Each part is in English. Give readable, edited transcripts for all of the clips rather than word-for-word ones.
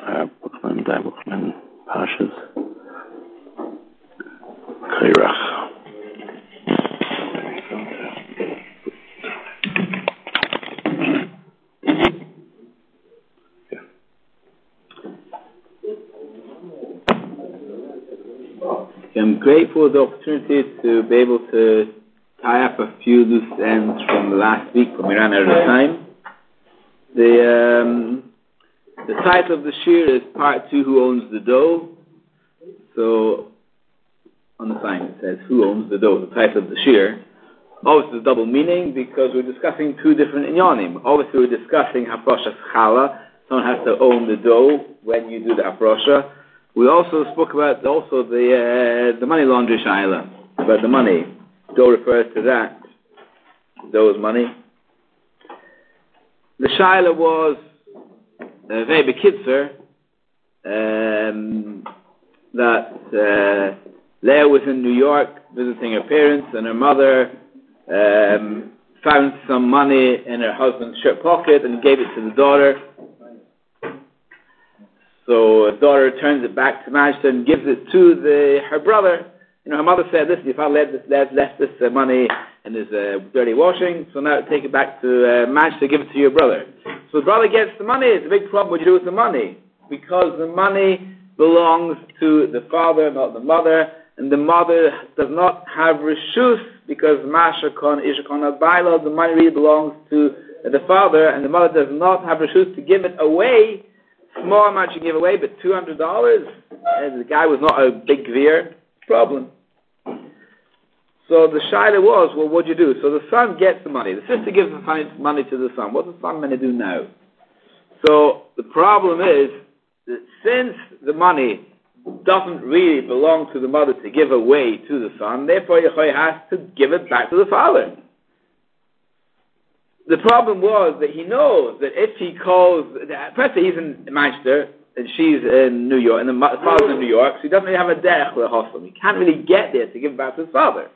Buchman, Die Buchman, Pashas, Kairach. I'm grateful for the opportunity to be able to tie up a few loose ends from the last week when we ran out of time. The title of the shir is Part 2, Who Owns the Dough? So, on the sign it says, Who Owns the Dough? The title of the shir. Obviously, there's double meaning because we're discussing two different inyanim. Obviously, we're discussing Haprosha Chala. Someone has to own the dough when you do the Haprosha. We also spoke about the money laundry shaila, about the money. Dough refers to that. Dough is money. The shaila was very bekitzer, that Leah was in New York visiting her parents, and her mother found some money in her husband's shirt pocket and gave it to the daughter. So the daughter returns it back to Manchester and gives it to her brother. You know, her mother said, listen, if I left this money in his dirty washing, so now take it back to Manchester, give it to your brother. So the brother gets the money. It's a big problem what you do with the money, because the money belongs to the father, not the mother, and the mother does not have reshus, because Masha Kon, Isha Kon, Abayla, the money really belongs to the father, and the mother does not have reshus to give it away. Small amount you give away, but $200, and the guy was not a big gvir, problem. So the shaila was, well, what do you do? So the son gets the money. The sister gives the money to the son. What's the son going to do now? So the problem is that since the money doesn't really belong to the mother to give away to the son, therefore Yehoy has to give it back to the father. The problem was that he knows that if he calls, firstly he's in Manchester and she's in New York, and the father's in New York, so he doesn't really have a derech with a hostel. He can't really get there to give it back to his father.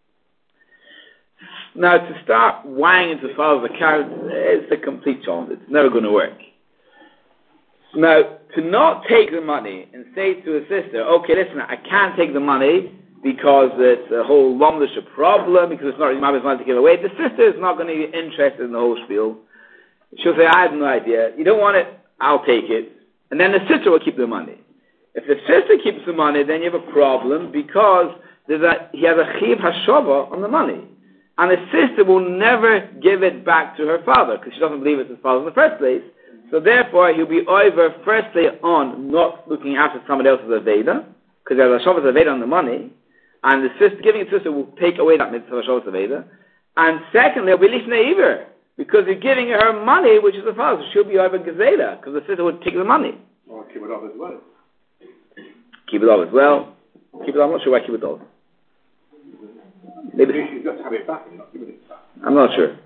Now, to start wanging into his father's account, it's a complete challenge. It's never going to work. Now, to not take the money and say to his sister, okay, listen, I can't take the money because it's a whole long-list problem, because it's not really mother's money to give away. The sister is not going to be interested in the whole spiel. She'll say, I have no idea. You don't want it, I'll take it. And then the sister will keep the money. If the sister keeps the money, then you have a problem, because he has a chiv hashava on the money. And the sister will never give it back to her father, because she doesn't believe it's his father in the first place. So therefore, he'll be over, firstly, on not looking after somebody else's Aveda, because there's a Shavas Aveda on the money, and the sister, giving it to sister will take away that mitzvah Shavas Aveda. And secondly, it'll be Lishna Iver, because you're giving her money, which is the father, so she'll be over Gezela, because the sister would take the money. Or keep it off as well. Keep it off as well. Keep it off, I'm not sure why keep it off. Maybe she's got to have it back and not giving it back. I'm not sure.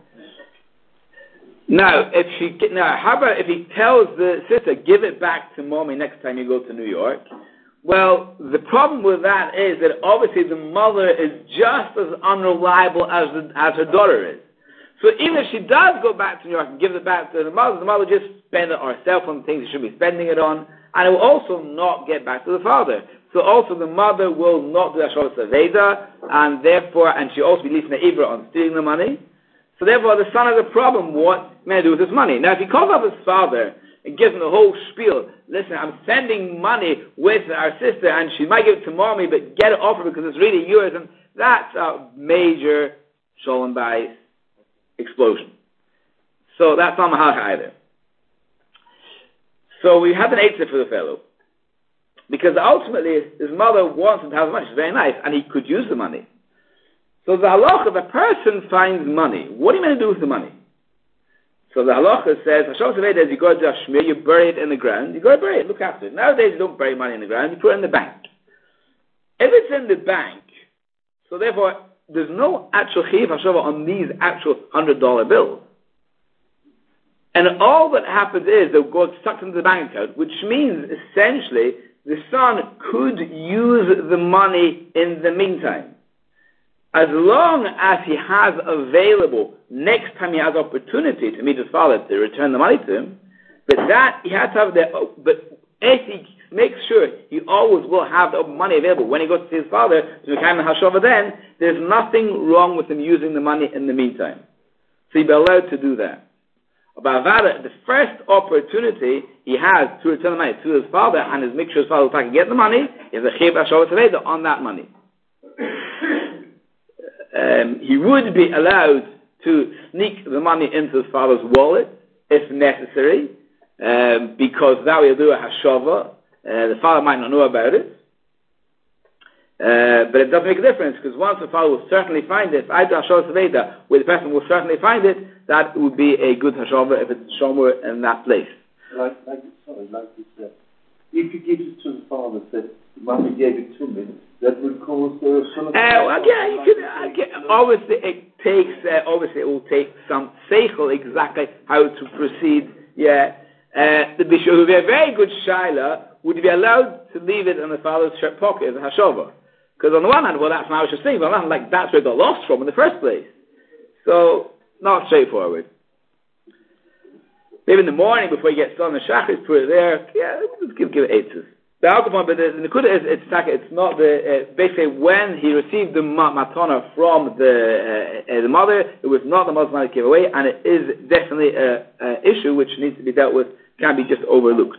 Now, how about if he tells the sister, give it back to mommy next time you go to New York? Well, the problem with that is that obviously the mother is just as unreliable as her daughter is. So even if she does go back to New York and give it back to the mother just spend it herself on things she should be spending it on, and it will also not get back to the father. So also the mother will not do Ashoras Aveda, and therefore, and she also be leaving the Ivra on stealing the money. So therefore the son has a problem, what may I do with his money? Now if he calls up his father and gives him the whole spiel, listen, I'm sending money with our sister, and she might give it to mommy, but get it off her because it's really yours, and that's a major Sholem Bayis explosion. So that's not Mahal either. So we have an answer for the fellow. Because ultimately, his mother wants him to have money. She's very nice, and he could use the money. So the halacha, if a person finds money, what are you going to do with the money? So the halacha says, Hashem Saved, as you go to Ashmir, you bury it in the ground. You go to bury it, look after it. Nowadays, you don't bury money in the ground, you put it in the bank. If it's in the bank, so therefore, there's no actual chiv hashava on these actual $100 bills. And all that happens is they'll go stuck into the bank account, which means essentially the son could use the money in the meantime. As long as he has available, next time he has opportunity to meet his father to return the money to him, but that he has to have but if he makes sure he always will have the money available when he goes to see his father to become the hashava, then there's nothing wrong with him using the money in the meantime. So he'd be allowed to do that. But Avada, the first opportunity he has to return the money to his father and is make sure his father will get the money is a chiv hashava taveda on that money. He would be allowed to sneak the money into his father's wallet if necessary, because that will do a hashava. The father might not know about it, but it doesn't make a difference, because once the father will certainly find it, if I do hashava taveda, where the person will certainly find it, that would be a good hashava if it's shomer in that place. Like you said, if he gives it to the father, said, Mommy gave it to me, that would cause obviously it will take some seichel exactly how to proceed. Yeah, the bishop would be a very good shaila. Would he be allowed to leave it in the father's shirt pocket as a hashova? Because on the one hand, well, that's not what you're saying. But on the other hand, that's where it got lost from in the first place. So not straightforward. Maybe in the morning before he gets done the shachris, put it there. Yeah, just give it eights. The alcohol, but the nekuda is it's not the basically when he received the matana from the mother, it was not the mother's money to give away, and it is definitely an issue which needs to be dealt with, can't be just overlooked.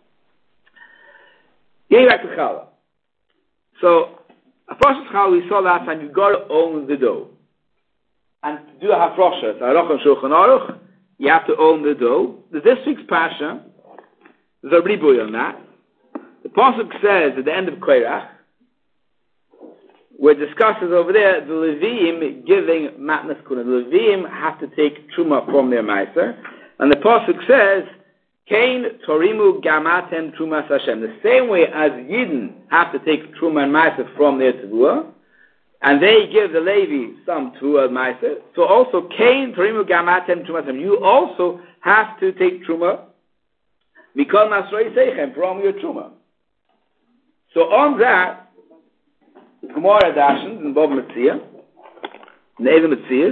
Getting back to challah. So a process challah we saw last time, you've got to own the dough, and to do a hafrosha, Aruch and Shulchan Aruch, you have to own the dough. This week's pasha, there's a ribuy on that. The pasuk says at the end of Korach, where it discusses over there the Leviim giving matnas kuna. The Leviim have to take truma from their meiser, and the pasuk says, "Kain torimu gamatem trumas Hashem." The same way as Yidden have to take truma and meiser from their tevua, and they give the Levi some tevua and meiser. So also Kain torimu gamatem trumas Hashem. You also have to take truma mikol masroi seichem from your truma. So on that, the Gemara Dashens in Bob Metzia, in Eva Metzias,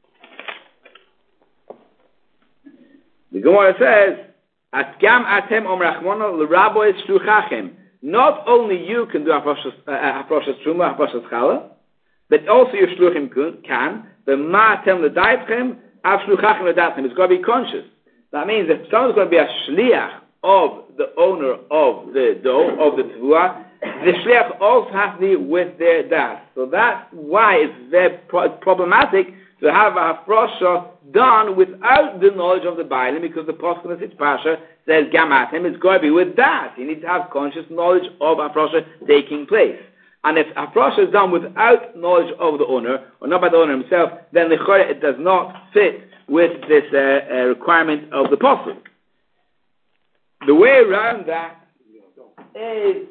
the Gemara says, "Atgam atem omrachmono l'rabois shluchachem." Not only you can do hafroshas truma, hafroshas challah, but also your shluchim can. The ma atem l'daitchem, av shluchachem l'daitchem. It's got to be conscious. That means if someone's going to be a shliach of the owner of the dough, of the tevua, the shliach also has to be with their das. So that's why it's very problematic to have a hafrosha done without the knowledge of the bailim, because the pasuk in the pasha says gamatim, it's got to be with das. You need to have conscious knowledge of hafrosha taking place. And if hafrosha is done without knowledge of the owner, or not by the owner himself, then it does not fit with this requirement of the pasuk. The way around that is,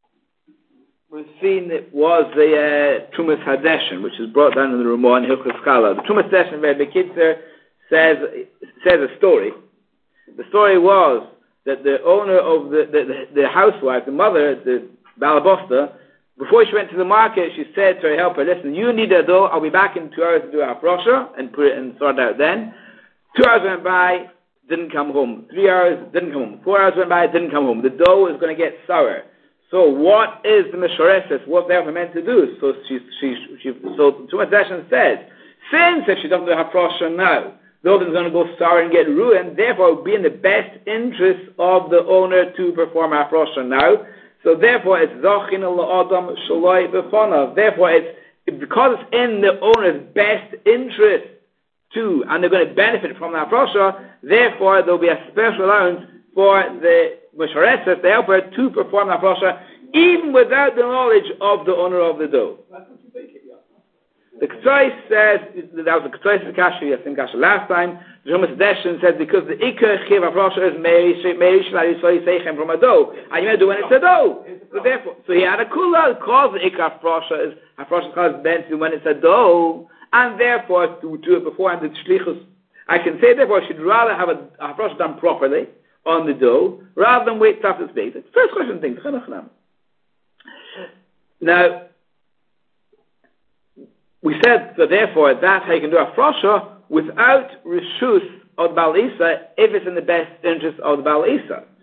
we've seen it was the Trumas Hadeshin, which is brought down in the Ramah and Hilchos Challah. The Trumas Hadeshin, where the Bekitzer says a story. The story was that the owner of the housewife, the mother, the Balabosta, before she went to the market, she said to her helper, "Listen, you need a dough. I'll be back in 2 hours to do a hafrosha and put it and sort it out then." 2 hours went by, didn't come home. 3 hours, didn't come home. 4 hours went by, didn't come home. The dough is going to get sour. So what is the Mishoreses? What they're meant to do? So so Tumas Dashan says, since if she doesn't do hafrosha now, the dough is going to go sour and get ruined, therefore it would be in the best interest of the owner to perform hafrosha now. So therefore it's Zachin al-Adam Shaloi B'fana. Therefore it's, because it's in the owner's best interest too, and they're going to benefit from the hafrosha, therefore there will be a special allowance for the Mishoreses, the helper, to perform the hafrosha, even without the knowledge of the owner of the dough. The Ketzos says, that was the Ketzos Kasha, I think Kasha last time, the Tumas Hadeshin says, because the Iker Chiv hafrosha is Meirish L'Yisrael Seichem from a dough, and you may do when it's a dough. So therefore, so he had a kula, because the Iker hafrosha is bent when it's a dough, and therefore to do it beforehand, the Shlichus, I can say therefore I should rather have a hafrosha done properly on the dough, rather than wait till after it's baked. First question thing. Now, we said that therefore that's how you can do a hafrosha without reshus of the Baal Isa, if it's in the best interest of the Baal Isa.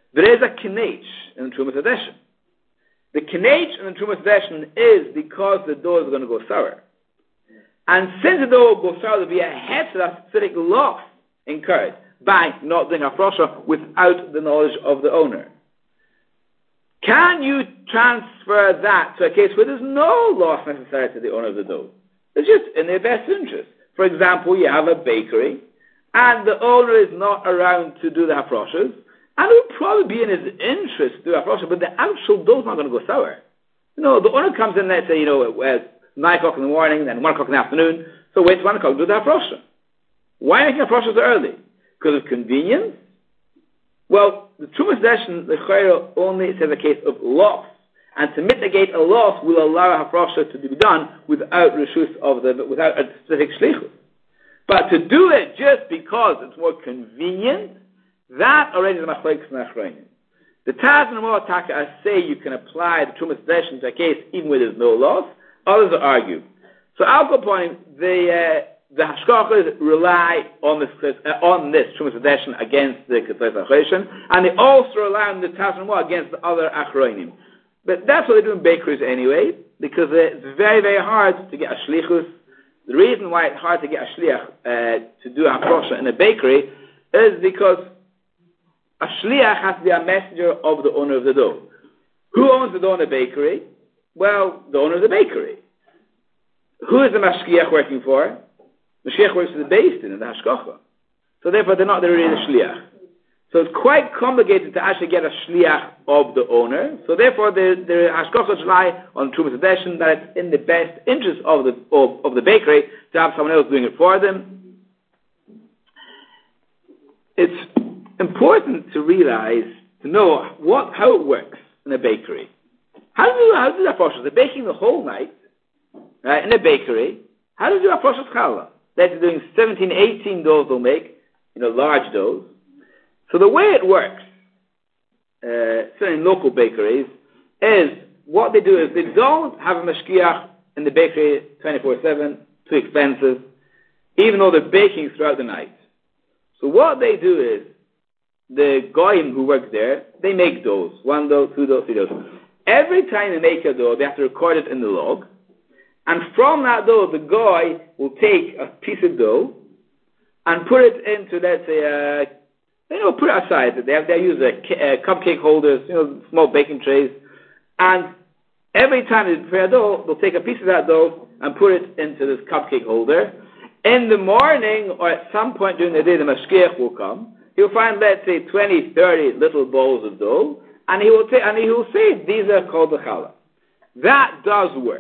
There is a kinech in Trumas Hadeshin. The kinech in Trumas Hadeshin is because the dough is going to go sour. And since the dough goes sour, there will be a heter, specific loss incurred by not doing hafrosha without the knowledge of the owner. Can you transfer that to a case where there's no loss necessary to the owner of the dough? It's just in their best interest. For example, you have a bakery, and the owner is not around to do the hafroshas, and it would probably be in his interest to do hafrosha, but the actual dough is not going to go sour. The owner comes in, let's say, at 9 o'clock in the morning, then 1 o'clock in the afternoon, so wait 1 o'clock to do the hafrosha. Why making hafrosha so early? Because of convenience? Well, the Trumas Hadeshin, the Chayra, only says a case of loss. And to mitigate a loss will allow a hafrosha to be done without without a specific shlichus. But to do it just because it's more convenient, that already is a machlokes and achronim. The Taz and Moataka say you can apply the Trumas Hadeshin to a case even where there's no loss. Others argue. So I'll go point, the hashkachas rely on this Trumas Hadeshin against the Ketzos HaChoshen, and they also rely on the Taz and Moataka against the other achronim. But that's what they do in bakeries anyway, because it's very, very hard to get a shlichus. The reason why it's hard to get a shliach to do a hafrosha in a bakery is because a shliach has to be a messenger of the owner of the dough. Who owns the dough in the bakery? Well, the owner of the bakery. Who is the mashgiach working for? The mashgiach works for the beis din and the hashgacha. So therefore, they're not really the shliach. So it's quite complicated to actually get a shliach of the owner. So therefore, the hashgachas rely on Trumas Hadeshin that it's in the best interest of the bakery to have someone else doing it for them. It's important to realize, to know how it works in a bakery. How do that process? They're baking the whole night in a bakery. How do you do a process challah? They're doing 17, 18 doughs they'll make, large doughs. So the way it works, certainly in local bakeries, is what they do is they don't have a mashgiach in the bakery 24/7, too expensive, even though they're baking throughout the night. So what they do is, the goyim who work there, they make doughs, 1 dough, 2 doughs, 3 doughs. Every time they make a dough, they have to record it in the log, and from that dough, the goy will take a piece of dough and put it into, let's say, put it aside. They use cupcake holders, small baking trays. And every time they prepare dough, they'll take a piece of that dough and put it into this cupcake holder. In the morning, or at some point during the day, the mashgiach will come. He'll find, let's say, 20, 30 little balls of dough, and he will say, these are called the challah. That does work.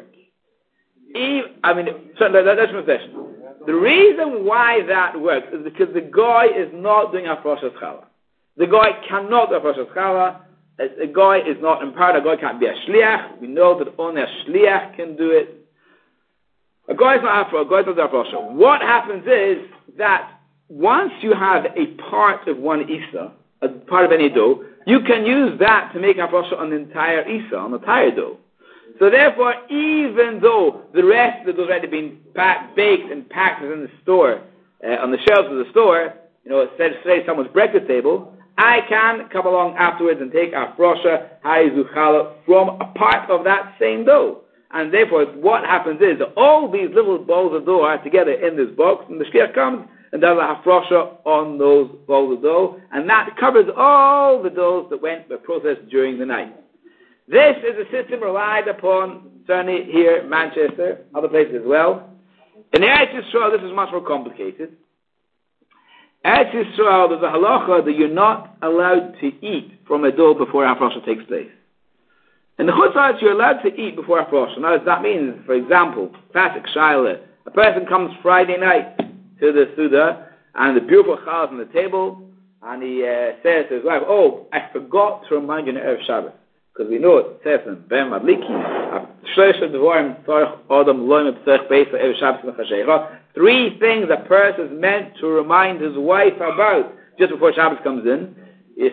That's my session. The reason why that works is because the guy is not doing a process challah. The guy cannot do a process challah. A guy is not empowered. A guy can't be a shliach. We know that only a shliach can do it. A guy is not a guy does a process. What happens is that once you have a part of one isa, a part of any dough, you can use that to make a process on the entire isa, on the entire dough. So therefore, even though the rest of the dough has already been baked and packed in the store, on the shelves of the store, say someone's breakfast table, I can come along afterwards and take a frosha, haizu challah, from a part of that same dough. And therefore, what happens is that all these little balls of dough are together in this box, and the shkiach comes and does a hafrosha on those balls of dough, and that covers all the doughs that were processed during the night. This is a system relied upon, certainly here in Manchester, other places as well. In Eretz Yisrael, this is much more complicated. Eretz Yisrael, there's a halacha that you're not allowed to eat from a dough before hafrosha takes place. In the Chutz La'aretz, you're allowed to eat before hafrosha. Now, that means, for example, classic shaila, a person comes Friday night to the Suda, and the beautiful challah is on the table, and he says to his wife, I forgot to remind you on Erev Shabbos. Because we know it says in Ben Madliki, 3 things a person is meant to remind his wife about just before Shabbos comes in. Did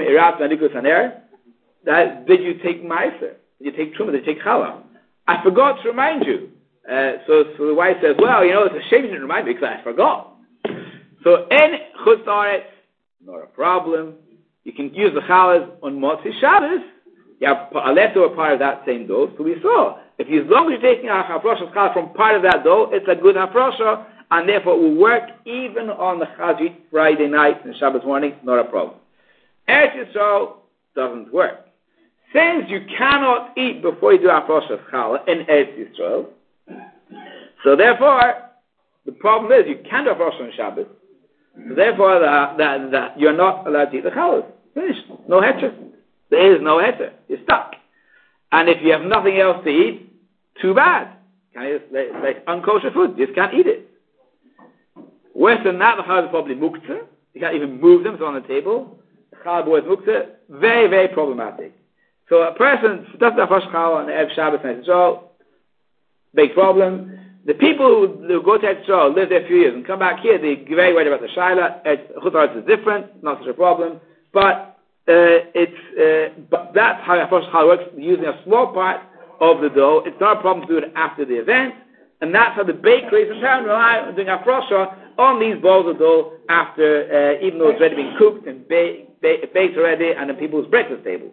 you take Meiser? Did you take Truma? Did you take Challah? I forgot to remind you. So the wife says, it's a shame you didn't remind me because I forgot. So in Chutz La'aretz, not a problem. you can use the challahs on Motzei Shabbos. You have a leftover part of that same dough. So we saw, as long as you're taking a hafrosha challah from part of that dough, it's a good hafrosha, and therefore it will work even on the Chajit Friday night and Shabbos morning, not a problem. Eretz Yisrael doesn't work. Since you cannot eat before you do hafrosha challah in Eretz Yisrael, so therefore, the problem is you can't do hafrosha on Shabbos, so therefore that you're not allowed to eat the challahs. Finished. No heter. There is no heter. You're stuck. And if you have nothing else to eat, too bad. Like unkosher food. You just can't eat it. Worse than that, the challah is probably muktzah. You can't even move them, it's on the table. The challah boy is muktzah. Very, very problematic. So a person doesn't have first challah on the Erev Shabbos and Yisrael, big problem. The people who go to Yisrael, live there a few years, and come back here, they're very worried about the shaila. Chutz is different, not such a problem. But but that's how a first challah works, using a small part of the dough. It's not a problem to do it after the event. And that's how the bakeries in town rely on doing a frosha on these balls of dough after, even though it's already been cooked and baked already and on people's breakfast tables.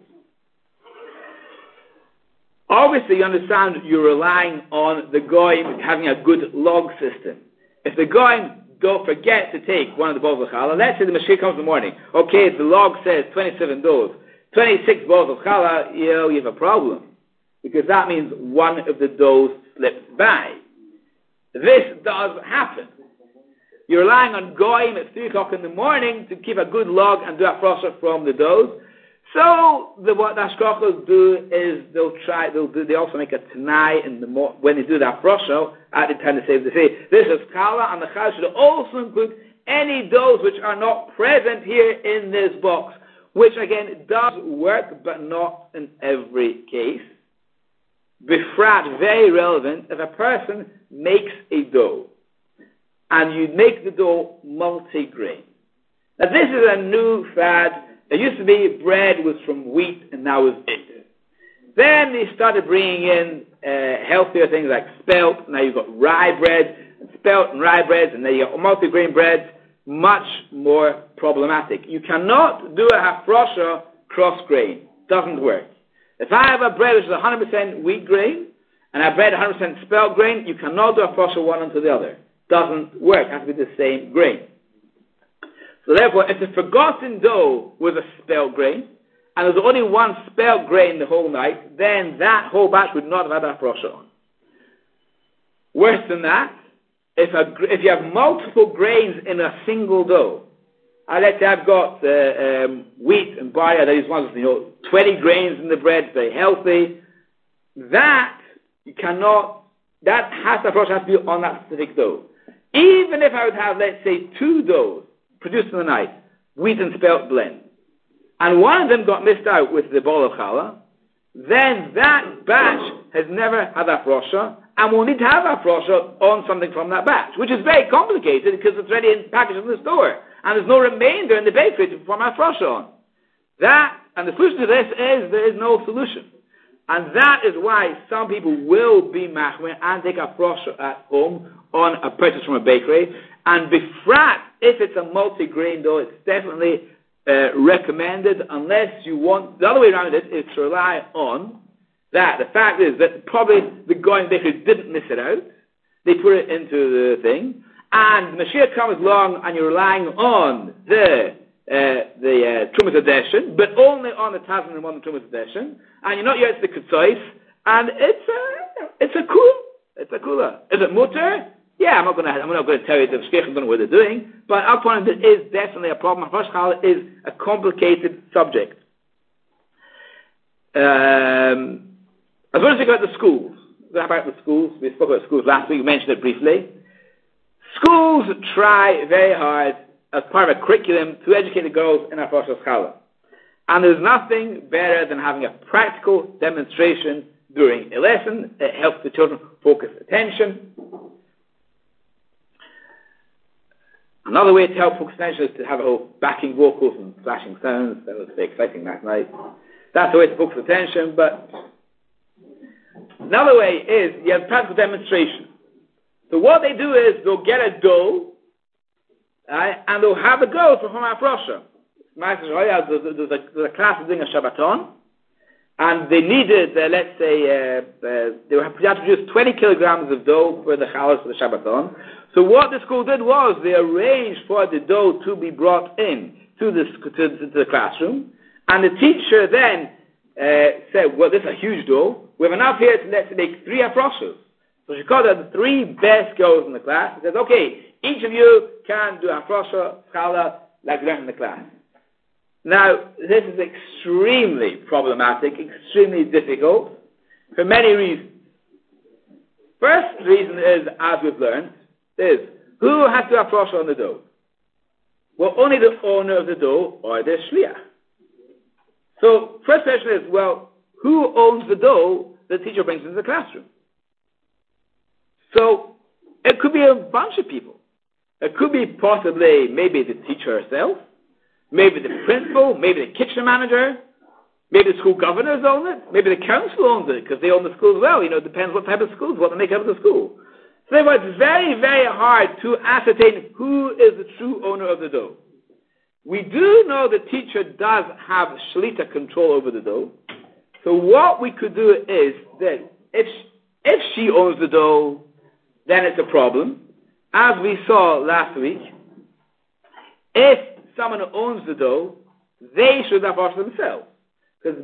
Obviously, you understand you're relying on the goyim having a good log system. If the goyim don't forget to take one of the balls of challah, let's say the Mashiach comes in the morning. Okay, the log says 27 doughs, 26 balls of challah, you have a problem. Because that means one of the doughs slipped by. This does happen. You're relying on goyim at 3 o'clock in the morning to keep a good log and do a frosher from the doughs. So what the hashkachos do is they also make a tanai when they do that frosher at the time they say this is challah, and the challah should also include any doughs which are not present here in this box, which again does work but not in every case. Befrat, very relevant, if a person makes a dough and you make the dough multi-grain. Now this is a new fad. It used to be bread was from wheat and now is it. Then they started bringing in healthier things like spelt. Now you've got rye bread, and spelt and rye breads, and then you got multi-grain breads. Much more problematic. You cannot do a hafrosha cross-grain. Doesn't work. If I have a bread which is 100% wheat grain and a bread 100% spelt grain, you cannot do a frosher one onto the other. Doesn't work. It has to be the same grain. So therefore, if the forgotten dough was a spelt grain and there was only one spelt grain the whole night, then that whole batch would not have had a frosher on. Worse than that, if you have multiple grains in a single dough, let's say I've got wheat and barley, these ones, 20 grains in the bread, very healthy. That has to be on that specific dough. Even if I would have, let's say, 2 doughs produced in the night, wheat and spelt blend, and one of them got missed out with the ball of challah, then that batch has never had a frosher, and we'll need to have a frosher on something from that batch, which is very complicated because it's already packaged in the store. And there's no remainder in the bakery to perform a frosher on. And the solution to this is there is no solution. And that is why some people will be machmir and take a frosher at home on a purchase from a bakery. And befrat, if it's a multi-grain dough, it's definitely recommended unless you want, the other way around it is to rely on that. The fact is that probably the Goyim bakery didn't miss it out. They put it into the thing. And Mashiach comes along and you're relying on the Trumas Adeshin, but only on the Tazan and on the Trumas Adeshin, and you're not yet to the Ketzos, and it's a kula. Is it mutter? Yeah, I'm not going to tell you the Shkech don't know what they're doing, but our point is there is definitely a problem. First challah is a complicated subject. As well as we go about the schools, we spoke about schools last week, we mentioned it briefly. Schools try very hard as part of a curriculum to educate the girls in our Rosh Hashanah. And there's nothing better than having a practical demonstration during a lesson. It helps the children focus attention. Another way to help focus attention is to have a whole backing vocals and flashing sounds. That was very exciting that night. That's the way to focus attention. But another way is you have practical demonstration. So what they do is they'll get a dough, and they'll have a go for Homa Frosha. there's a class doing a Shabbaton, and they needed, let's say, they had to produce 20 kilograms of dough for the chalas for the Shabbaton. So what the school did was they arranged for the dough to be brought in to the classroom, and the teacher then said, well, this is a huge dough. We have enough here to let's make 3 afroshas. So she called out the 3 best girls in the class and says, okay, each of you can do afrosha, challah, like we learned in the class. Now, this is extremely problematic, extremely difficult, for many reasons. First reason is, as we've learned, is who has to have afrosha on the dough? Well, only the owner of the dough or the shliach. So, first question is, well, who owns the dough the teacher brings into the classroom? So, it could be a bunch of people. It could be possibly maybe the teacher herself, maybe the principal, maybe the kitchen manager, maybe the school governors own it, maybe the council owns it because they own the school as well. It depends what type of schools, what they make out of the school. So therefore, it's very, very hard to ascertain who is the true owner of the dough. We do know the teacher does have shlita, control over the dough. So what we could do is that if she owns the dough, then it's a problem. As we saw last week, if someone who owns the dough, they should have for themselves. Because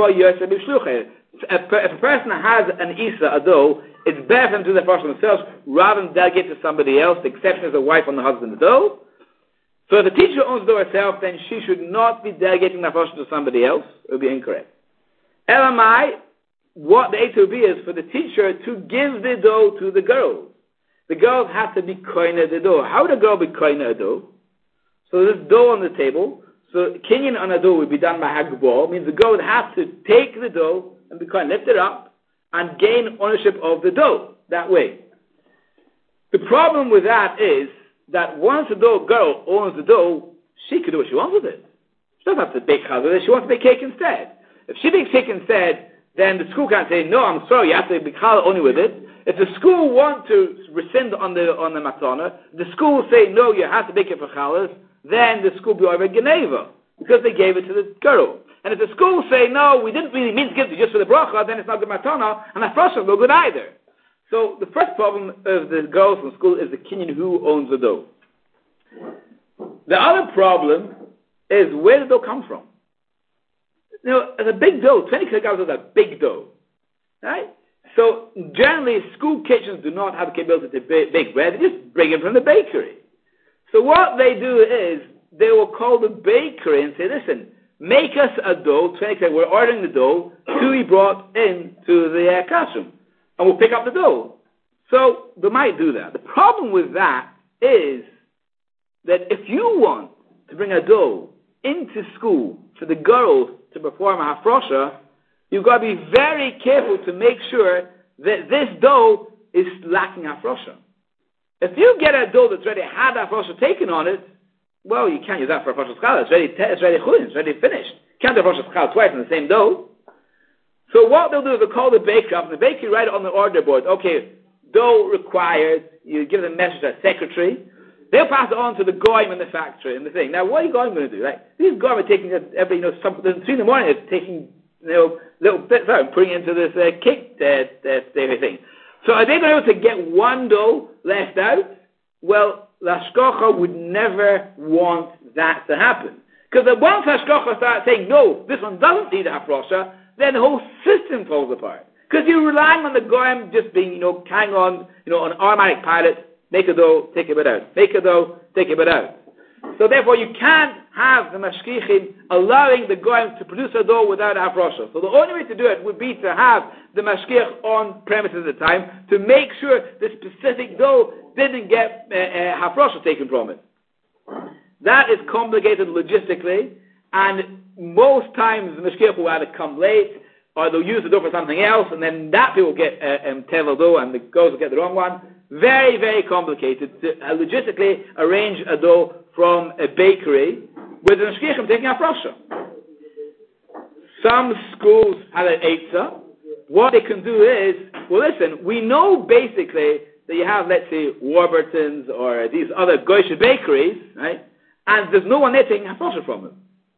if a person has an isa, a dough, it's better for them to do that for themselves rather than delegate to somebody else. The exception is the wife and the husband the dough. So if the teacher owns the dough herself, then she should not be delegating that portion to somebody else. It would be incorrect. LMI, what the A to B is for the teacher to give the dough to the girls. The girls have to be koine the dough. How would a girl be koine a dough? So there's dough on the table. So kinyan on a dough would be done by hagbal. Means the girl would have to take the dough and be koine, lift it up, and gain ownership of the dough that way. The problem with that is that once the girl owns the dough, she can do what she wants with it. She doesn't have to bake challah with it. She wants to make cake instead. If she makes cake instead, then the school can't say, no, I'm sorry, you have to make challah only with it. If the school want to rescind on the matana, the school will say, no, you have to make it for challahs, then the school will be over Geneva, because they gave it to the girl. And if the school say, no, we didn't really mean to give it just for the bracha, then it's not good matana, and that process is no good either. So the first problem of the girls in school is the kinyan who owns the dough. The other problem is where did the dough come from? It's a big dough. 20 kilograms is a big dough. Right? So generally school kitchens do not have the capability to bake bread. They just bring it from the bakery. So what they do is they will call the bakery and say, listen, make us a dough, 20 kilograms. We're ordering the dough to be brought into the classroom. And we'll pick up the dough. So they might do that. The problem with that is that if you want to bring a dough into school for the girls to perform a hafrosha, you've got to be very careful to make sure that this dough is lacking hafrosha. If you get a dough that's already had hafrosha taken on it, well, you can't use that for a hafrosha challah. It's ready chulin, it's ready finished. You can't do hafrosha challah twice in the same dough. So what they'll do is they'll call the baker up, and the baker write it on the order board. Okay, dough required. You give them a message to a secretary. They'll pass it on to the goyim in the factory and the thing. Now, what are you goyim going to do? Right? These goyim are taking it every, 3 in the morning. They're taking, little bits out, putting it into this cake thing. So are they going to be able to get one dough left out? Well, the hashgacha would never want that to happen. Because once hashgacha starts saying, no, this one doesn't need a hafrosha, then the whole system falls apart. Because you're relying on the goyim just being, carrying on, an automatic pilot, make a dough, take a bit out. Make a dough, take a bit out. So therefore you can't have the mashgichim allowing the goyim to produce a dough without a hafrosha. So the only way to do it would be to have the mashgich on premises at the time to make sure the specific dough didn't get hafrosha taken from it. That is complicated logistically, and most times the mashgiach will either come late, or they'll use the dough for something else, and then that people get tevel dough, and the girls will get the wrong one. Very, very complicated to logistically arrange a dough from a bakery with the mashgichim taking a hafrosha. Some schools have an eitzah. What they can do is, well, listen, we know basically that you have, let's say, Warburton's or these other goyish bakeries, right? And there's no one there taking hafrosha from them.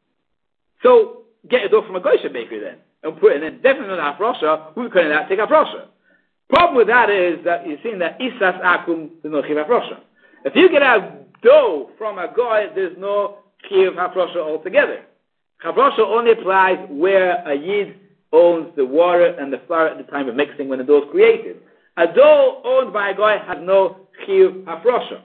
So get a dough from a Goysha bakery then, and put it in. Definitely not hafrosha. Who's going to take hafrosha? Problem with that is that you're seeing that isas akum is no chiv hafrosha. If you get a dough from a goy, there's no chiv hafrosha altogether. Hafrosha only applies where a yid owns the water and the flour at the time of mixing when the dough is created. A dough owned by a goy has no chiv hafrosha.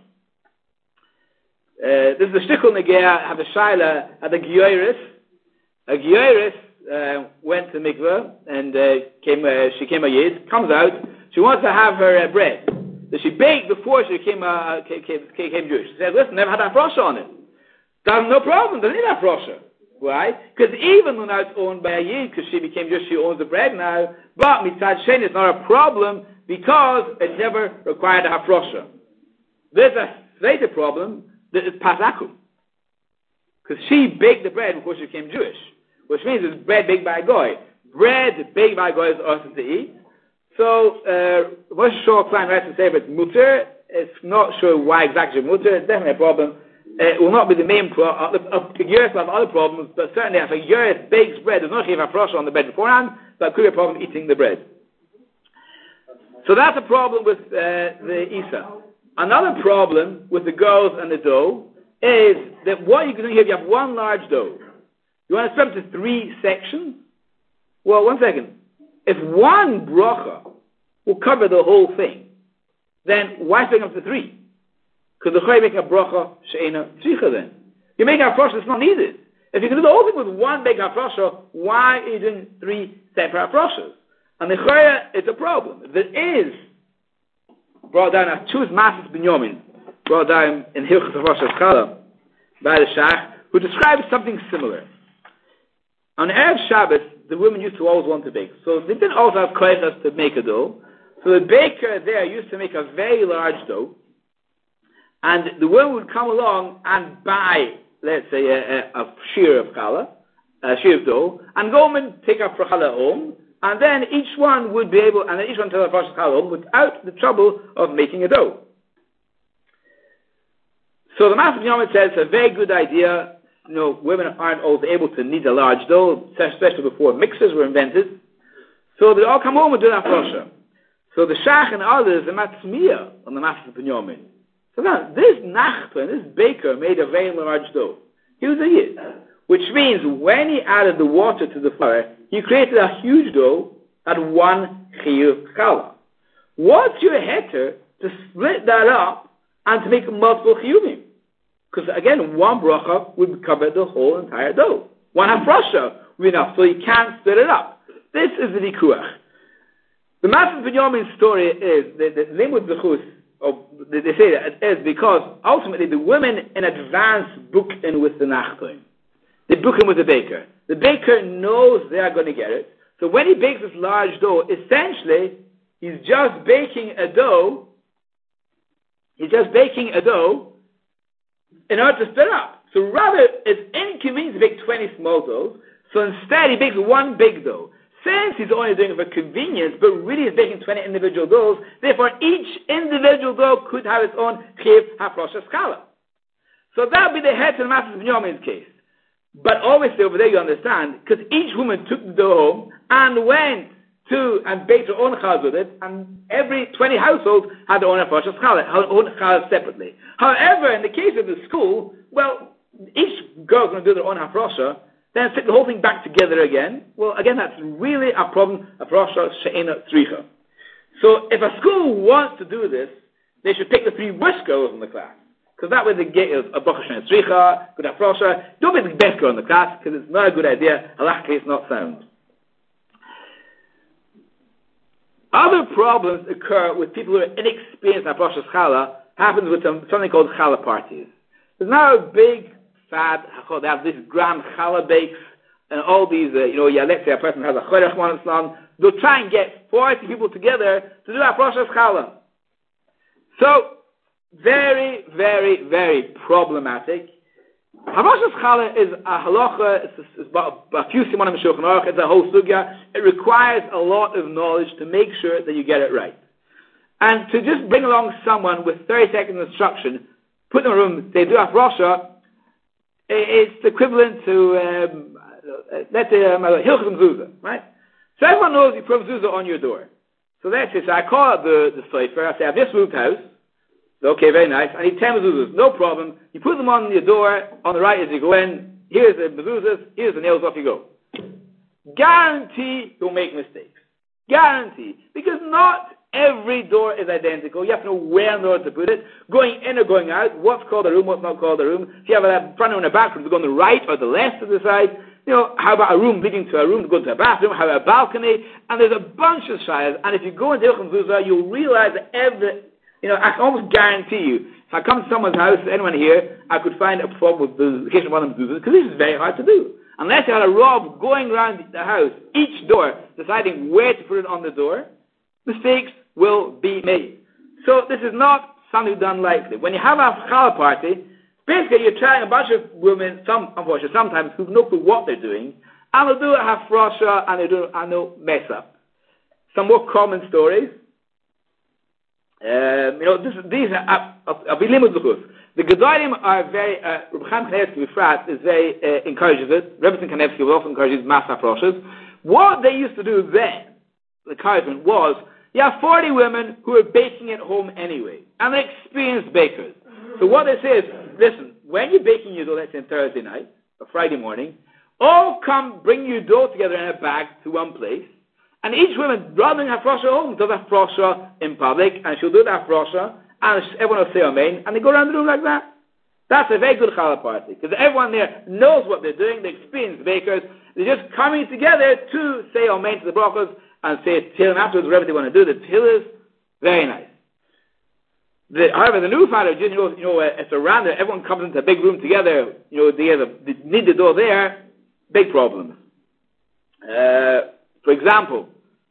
This is the shtickle negea, have a shaila at the gyoiris. A gyoiris went to mikveh and she came a yid, comes out, she wants to have her bread. So she baked before she came Jewish. She said, listen, never had hafrosha on it. That's no problem, doesn't need hafrosha. Why? Because even when now it's owned by a yid, because she became Jewish, she owns the bread now, but mitzad sheni is not a problem because it never required a hafrosha. There's a later problem that is pasakum. Because she baked the bread before she became Jewish, which means it's bread baked by a goy. Bread baked by a goy is awesome to eat. So, Moshe Shor Klein writes to say if it's mutter, it's not sure why exactly mutter, it's definitely a problem. It will not be the main problem. A Geras will have other problems, but certainly if a Geras bakes bread, there's no chiv hafrosha on the bread beforehand, that could be a problem eating the bread. So that's a problem with the Isa. Another problem with the girls and the dough is that what you can do here, if you have one large dough, you want to split it into 3 sections? Well, one second. If one bracha will cover the whole thing, then why split it up to 3? Because the Chai making a bracha she'ena tzricha then. You make a hafrosha that's not needed. If you can do the whole thing with one big hafrosha, why are you doing 3 separate hafroshas? And the Chai, it's a problem. There is brought down as Chuz Masis Binyamin, brought down in Hilchos Hafroshas Chala by the Shach, who describes something similar. On Erev Shabbos, the women used to always want to bake. So they didn't also have koichas to make a dough. So the baker there used to make a very large dough. And the woman would come along and buy, let's say, a shear of challah, a shear of dough, and go home and take up for challah home. And then each one would be able, and then each one tell a first challah home without the trouble of making a dough. So the Master Binyamin says it's a very good idea. You know, women aren't always able to knead a large dough, especially before mixers were invented. So they all come home and do that frosha. So the Shach and others, the Matzmiya on the Master Binyamin. So now, this Nachman, this baker, made a very large dough. He was a yid. Which means when he added the water to the flour, he created a huge dough at 1 chiyuv challah. What's your heter to split that up and to make multiple chiyuvim? Because again, one bracha would cover the whole entire dough. One hafrosha would be enough, so you can't split it up. This is the vikuach. The Master Binyamin's story is that the limud zechus, they say that it is because ultimately the women in advance book in with the nachtoim. They book him with the baker. The baker knows they are going to get it. So when he bakes this large dough, essentially, he's just baking a dough. He's just baking a dough in order to split up. So rather, it's inconvenient to bake 20 small doughs. So instead, he bakes one big dough. Since he's only doing it for convenience, but really he's baking 20 individual doughs, therefore each individual dough could have its own chiv hafrosha skala. So that would be the head to the Master Binyamin's case. But obviously over there you understand, because each woman took the dough home and went to and baked her own challah with it, and every 20 households had their own hafrosha challah, her own challah separately. However, in the case of the school, well, each girl's going to do their own hafrosha, then stick the whole thing back together again. Well, again, that's really a problem, hafrosha she'ena tzricha. So if a school wants to do this, they should pick the 3 worst girls in the class. Because that way they get a bracha she'ena tzricha, good hafrosha. Don't be the best girl in the class, because it's not a good idea. Halachically, it's not sound. Other problems occur with people who are inexperienced in hafrosha challah, happens with something called challah parties. There's now a big fad, they have these grand challah bakes, and all these, let's say a person has a chorech one Islam, they'll try and get 40 people together to do hafrosha challah. So, very, very, very problematic. Hafrosha challah is a halacha, it's about a few simanim in Shulchan Aruch, it's a whole sugya. It requires a lot of knowledge to make sure that you get it right. And to just bring along someone with 30 seconds instruction, put them in a room, they do hafrosha, it's equivalent to let's say Hilchos Mezuzah, right? So everyone knows you put Mezuzah on your door. So let's say, so I call up the Sefer, I say, I have this roofed house. Okay, very nice. I need 10 mezuzahs, no problem. You put them on your door, on the right as you go in. Here's the mezuzahs, here's the nails, off you go. Guarantee you'll make mistakes. Guarantee. Because not every door is identical. You have to know where in order to put it. Going in or going out, what's called a room, what's not called a room. If you have a front room and a back room, to go on the right or the left of the side. How about a room leading to a room to go to a bathroom? How about a balcony? And there's a bunch of shayas. And if you go into Hilchos Mezuzah, you'll realize that I can almost guarantee you, if I come to someone's house, anyone here, I could find a problem with the location of one of them mezuzahs, because this is very hard to do. Unless you had a rob going around the house, each door, deciding where to put it on the door, mistakes will be made. So this is not something done lightly. When you have a challah party, basically you're trying a bunch of women, unfortunately, sometimes who know what they're doing, and they'll do a hafrosha, and they'll mess up. Some more common stories. These are abilimud luchus. The Gedolim are very. Reb Chaim Kanevsky Befrat is very encourages it. Rebbetzin Kanevsky also encourages mass hafroshas. What they used to do then, the encouragement was, you have 40 women who are baking at home anyway, and they're experienced bakers. So what they say is, listen, when you're baking your dough, let's say on Thursday night or Friday morning, all come bring your dough together in a bag to one place. And each woman, rather than hafrosha at home, does hafrosha in public, and she'll do the hafrosha, and everyone will say amen, and they go around the room like that. That's a very good challah party, because everyone there knows what they're doing, they're experienced bakers, they're just coming together to say amen to the brachos, and say tehillim afterwards, whatever they want to do. The tehillim is very nice. However, the new father, it's around there, everyone comes into a big room together, they need the door there, big problems. For example,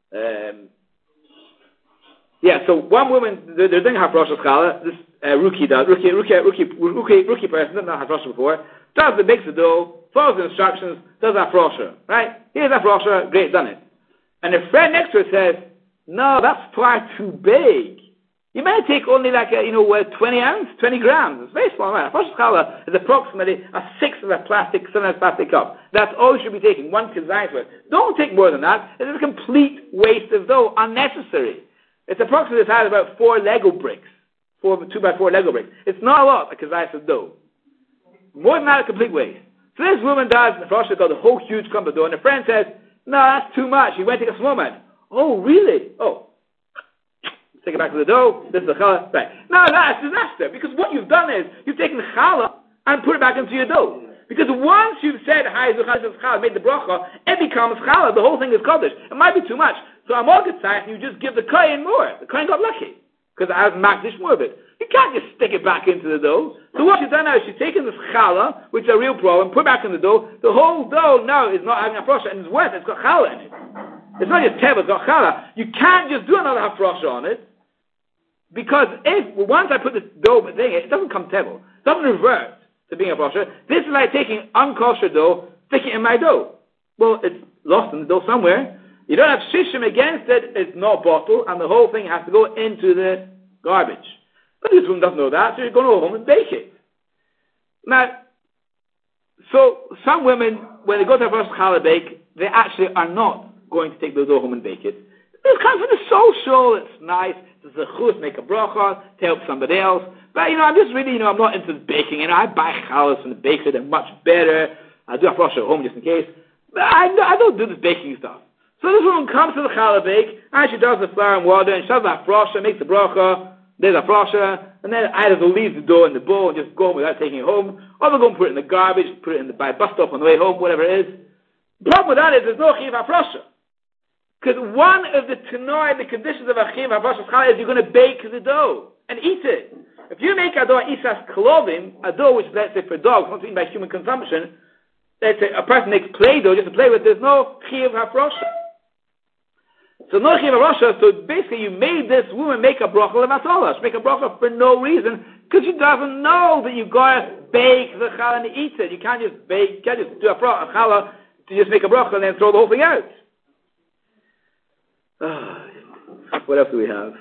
so one woman, they're doing hafrosha challah, this rookie person, doesn't know hafrosha before, makes the dough, follows the instructions, does hafrosha, right? Here's hafrosha, great, done it. And the friend next to her says, no, that's far too big. You might take only 20 ounce, 20 grams. It's a very small amount. Hafrosha challah is approximately a sixth of a plastic cup. That's all you should be taking, one kazay's worth. Don't take more than that. It's a complete waste of dough, unnecessary. It's approximately the size of about 4 Lego bricks, 2x4 Lego bricks. It's not a lot, a kazay's of dough. More than that, a complete waste. So this woman does, the Hafrosha got a whole huge clump of dough, and her friend says, no, that's too much. You went to take a small amount. Oh, really? Oh. Take it back to the dough. This is the challah. Right. No, that's a disaster. Because what you've done is, you've taken the challah and put it back into your dough. Because once you've said, hi, challah, made the bracha, it becomes challah. The whole thing is kaddish. It might be too much. So I'm all good and you just give the kohen more. The kohen got lucky. Because it has makdish more of it. You can't just stick it back into the dough. So what she's done now is she's taken this challah, which is a real problem, put it back in the dough. The whole dough now is not having a hafrosha, and it's worse, it's got challah in it. It's not just teva, it's got challah. You can't just do another hafrosha on it. Because once I put the dough thing, it doesn't come tevil. It doesn't revert to being a hafrosha. This is like taking unkosher dough, sticking it in my dough. Well, it's lost in the dough somewhere. You don't have shishim against it, it's not bottled, and the whole thing has to go into the garbage. But this woman doesn't know that, so she's going to go home and bake it. Now, so some women, when they go to a first challah bake, they actually are not going to take the dough home and bake it. It's kind of for the social, it's nice, it's a chus, make a bracha, to help somebody else. But, I'm just really, I'm not into baking, I buy challahs from the bakery, they're much better. I do a hafrosha at home just in case. But I don't do this baking stuff. So this woman comes to the challah bake, and she does the flour and water, and she does the hafrosha, makes the bracha, there's a hafrosha, and then either they'll leave the dough in the bowl and just go home without taking it home, or they'll go and put it in the garbage, put it in the bus stop on the way home, whatever it is. The problem with that is there's no chiv hafrosha. Because one of the tenor, the conditions of a chiv hafrosha challah is you're going to bake the dough and eat it. If you make a dough isas klovim, a dough which is, let's say, for dogs, not eaten by human consumption, let's say a person makes play dough just to play with, there's no chiv hafrosha. So no chiv hafrosha, so basically you made this woman make a bracha levatzolah. She make a bracha for no reason, because she doesn't know that you've got to bake the challah and eat it. You can't just bake, you can't just do a challah to just make a bracha and then throw the whole thing out. What else do we have?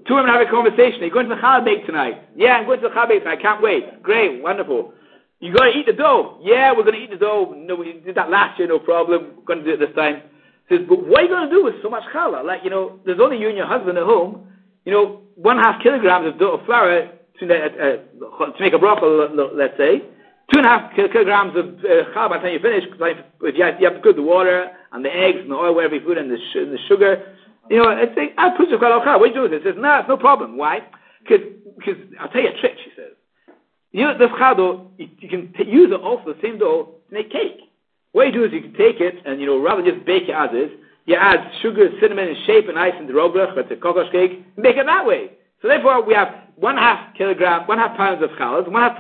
Two women have a conversation. Are you going to the challah bake tonight? Yeah, I'm going to the challah bake tonight. I can't wait. Great, wonderful. You got to eat the dough. Yeah, we're going to eat the dough. No, we did that last year, no problem. We're going to do it this time. He says, but what are you going to do with so much challah? Like, there's only you and your husband at home. 1.5 kilograms of dough of flour to make a broccoli, let's say. 2.5 kilograms of challah by the time you finish. If you have to cook the water and the eggs and the oil, whatever food, and the sugar. I put your challah. What do you do with it? He says, no, it's no problem. Why? Because I'll tell you a trick, she says. This challah, you can use it also, the same dough, to make cake. What you do is you can take it and, rather than just bake it as is, you add sugar, cinnamon, and shape and ice into the roglach, or it's a kokosh cake, and bake it that way. So therefore, we have 1.5 pounds of challahs, 1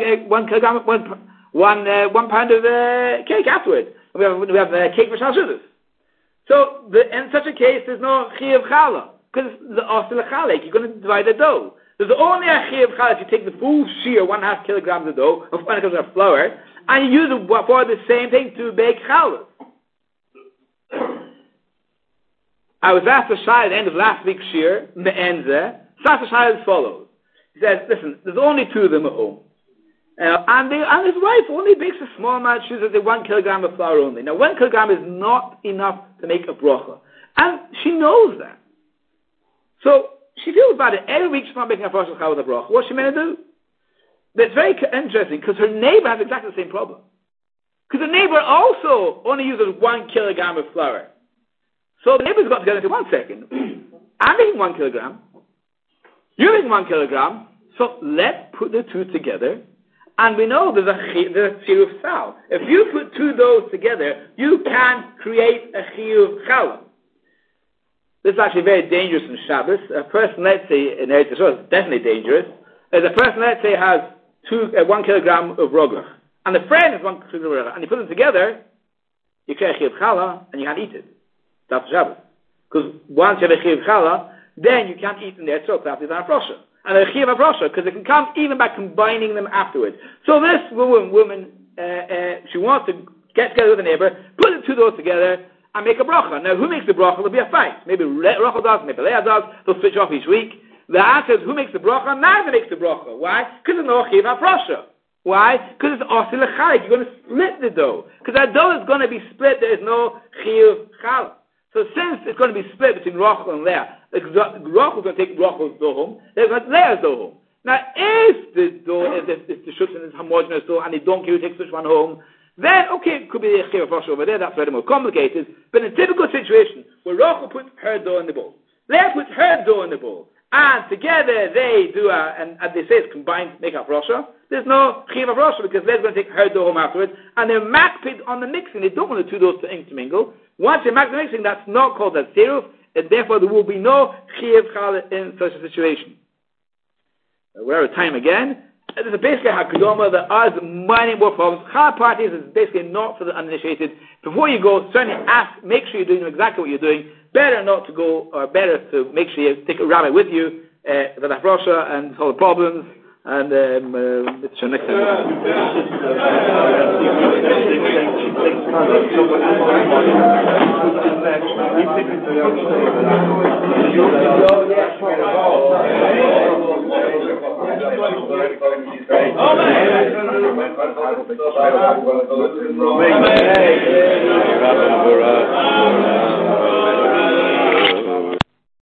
pound of cake afterwards. We have cake for Shal. So in such a case, there's no chiyuv challah, because it's the osel chalek. You're going to divide the dough. There's only a chiyuv challah if you take the full shear, 1.5 kilograms of dough, of 1 kilogram of flour, and you use it for the same thing to bake challah. I was asked a shayla at the end of last week's shir, me'enze. So the shayla as follows. He says, listen, there's only 2 of them at home. And his wife only bakes a small amount. She uses 1 kilogram of flour only. Now, 1 kilogram is not enough to make a bracha. And she knows that. So, she feels bad. Every week she's not making a bracha with a bracha. What's she meant to do? That's very interesting, because her neighbor has exactly the same problem. Because the neighbor also only uses 1 kilogram of flour. So the neighbors got together and said, 1 second, I'm making 1 kilogram, you're making 1 kilogram, so let's put the 2 together, and we know there's a chiyuv sal. If you put 2 doughs together, you can create a chiyuv challah. This is actually very dangerous in Shabbos. A person, let's say, in Eretz Yisrael, it's definitely dangerous. As a person, let's say, has 1 kilogram of roglach, and the friend has 1 kilogram of roglach, and you put them together, you create a chiyuv challah, and you can't eat it. That's Shabbos. Because once you have a chiyuv challah, then you can't eat in the Eretz Yisrael after the Afrosha. And a chiyuv Afrosha, because it can come even by combining them afterwards. So this woman, she wants to get together with a neighbor, put the 2 doughs together, and make a bracha. Now, who makes the bracha? There'll be a fight. Maybe Rachel does, maybe Leah does. They'll switch off each week. The answer is, who makes the bracha? Neither makes the bracha. Why? Because there's no chiyuv Afrosha. Why? Because it's osel chalik. You're going to split the dough. Because that dough is going to be split. There is no chiyuv challah. So since it's going to be split between Rachel and Leah, Rachel is going to take Rachel's dough home, they're going to take Leah's dough home. Now, if the dough, if the shutz is homogeneous dough, and they don't give you take such one home, then, okay, it could be a chiyuv Afrosha over there, that's very more complicated. But in a typical situation, where Rachel puts her dough in the bowl, Leah puts her dough in the bowl, and together they do and they say it's combined, make Afrosha, there's no chiyuv Afrosha, because Leah's going to take her dough home afterwards, and they're makpid on the mixing. They don't want the 2 doughs to intermingle. Once you make the mixing, that's not called a tziruf, and therefore there will be no chiyuv challah in such a situation. We're out of time again. There's basically hakadoma. There are many more problems. Challah parties is basically not for the uninitiated. Before you go, certainly make sure you're doing exactly what you're doing. Better not to go, or better to make sure you take a rabbi with you, for the Afrosha and solve the problems. And it's your next time. Amen.